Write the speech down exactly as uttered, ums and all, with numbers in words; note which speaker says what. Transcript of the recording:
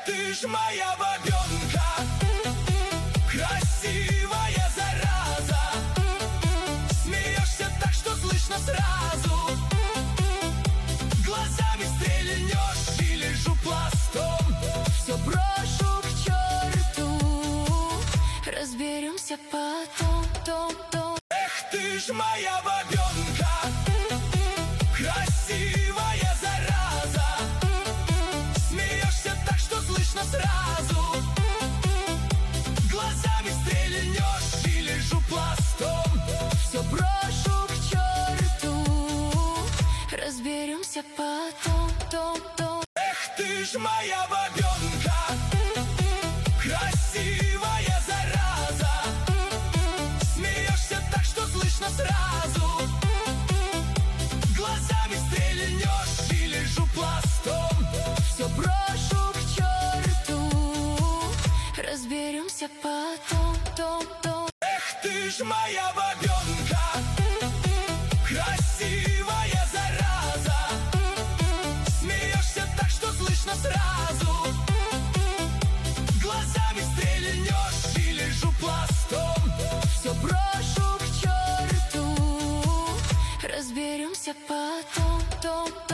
Speaker 1: Ты ж моя бабенка, красивая зараза. Смеешься так, что слышно сразу. Глазами стрельнешь и лежу пластом.
Speaker 2: Все брошу к черту, разберемся потом, том, том.
Speaker 1: Эх, ты ж моя бабенка, красивая зараза. Смеешься так, что слышно сразу. Глазами стрельнешь и лежу пластом.
Speaker 2: Все брошу к черту, разберемся потом, том, том.
Speaker 1: Эх, ты ж моя бабенка, красивая зараза. Смеешься так, что слышно сразу. Глазами стрельнешь и лежу пластом.
Speaker 2: Все брошу к черту, разберемся потом, том, том.
Speaker 1: Эх, ты ж моя бабенка, красивая зараза. Смеешься так, что слышно сразу. Глазами стрельнешь и лежу пластом.
Speaker 2: Все брошу к черту, разберемся потом, том.